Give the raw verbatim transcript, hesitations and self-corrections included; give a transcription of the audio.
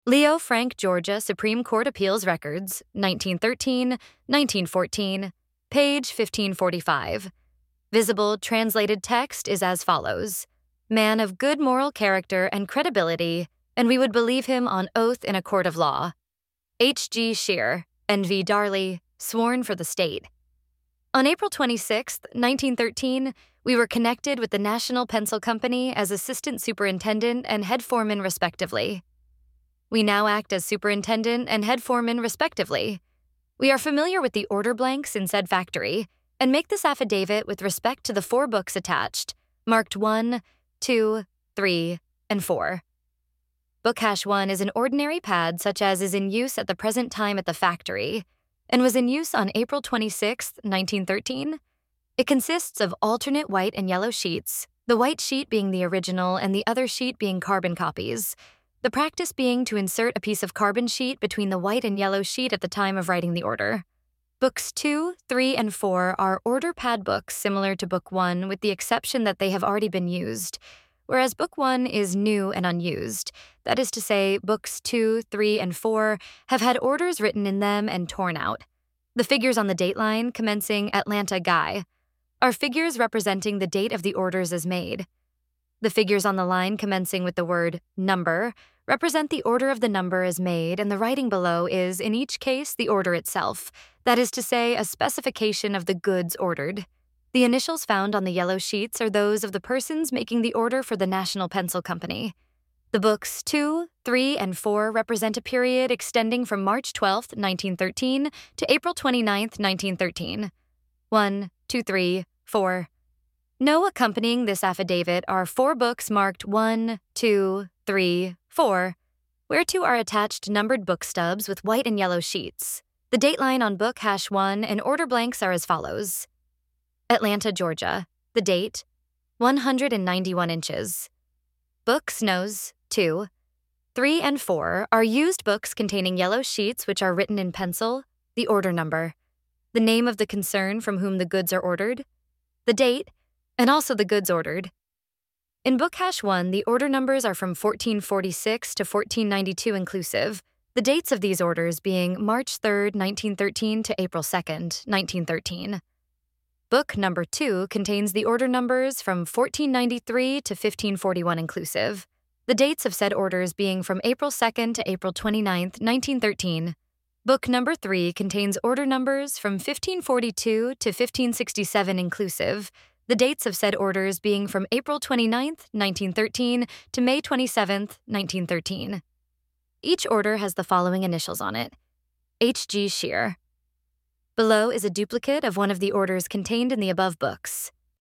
Leo Frank Georgia Supreme Court Appeals Records, nineteen thirteen, nineteen fourteen, page fifteen forty-five. Visible translated text is as follows: Man of good moral character and credibility, and we would believe him on oath in a court of law. H G Shear, N V Darley, sworn for the state. On April twenty-sixth, nineteen thirteen, we were connected with the National Pencil Company as assistant superintendent and head foreman respectively. We now act as superintendent and head foreman respectively. We are familiar with the order blanks in said factory and make this affidavit with respect to the four books attached, marked one, two, three, and four. Book hash one is an ordinary pad such as is in use at the present time at the factory and was in use on April twenty-sixth, nineteen thirteen. It consists of alternate white and yellow sheets, the white sheet being the original and the other sheet being carbon copies, the practice being to insert a piece of carbon sheet between the white and yellow sheet at the time of writing the order. Books two, three, and four are order pad books similar to Book one with the exception that they have already been used, whereas Book one is new and unused. That is to say, Books two, three, and four have had orders written in them and torn out. The figures on the date line, commencing Atlanta Guy, are figures representing the date of the orders as made. The figures on the line commencing with the word number represent the order of the number as made, and the writing below is, in each case, the order itself, that is to say, a specification of the goods ordered. The initials found on the yellow sheets are those of the persons making the order for the National Pencil Company. The books two, three, and four represent a period extending from March twelfth, nineteen thirteen to April twenty-ninth, nineteen thirteen. one, two, three, four. No accompanying this affidavit are four books marked one, two, three, four, whereto are attached numbered book stubs with white and yellow sheets. The date line on book hash one and order blanks are as follows. Atlanta, Georgia. The date, one hundred ninety-one inches. Books nose, two. three and four are used books containing yellow sheets which are written in pencil, the order number, the name of the concern from whom the goods are ordered, the date, and also the goods ordered. In book hash one, the order numbers are from fourteen forty-six to fourteen ninety-two inclusive, the dates of these orders being March third, nineteen thirteen to April second, nineteen thirteen. Book number two contains the order numbers from fourteen ninety-three to fifteen forty-one inclusive, the dates of said orders being from April second to April twenty-ninth, nineteen thirteen. Book number three contains order numbers from fifteen forty-two to fifteen sixty-seven inclusive, the dates of said orders being from April twenty-ninth, nineteen thirteen to May twenty-seventh, nineteen thirteen. Each order has the following initials on it: H G Shear. Below is a duplicate of one of the orders contained in the above books.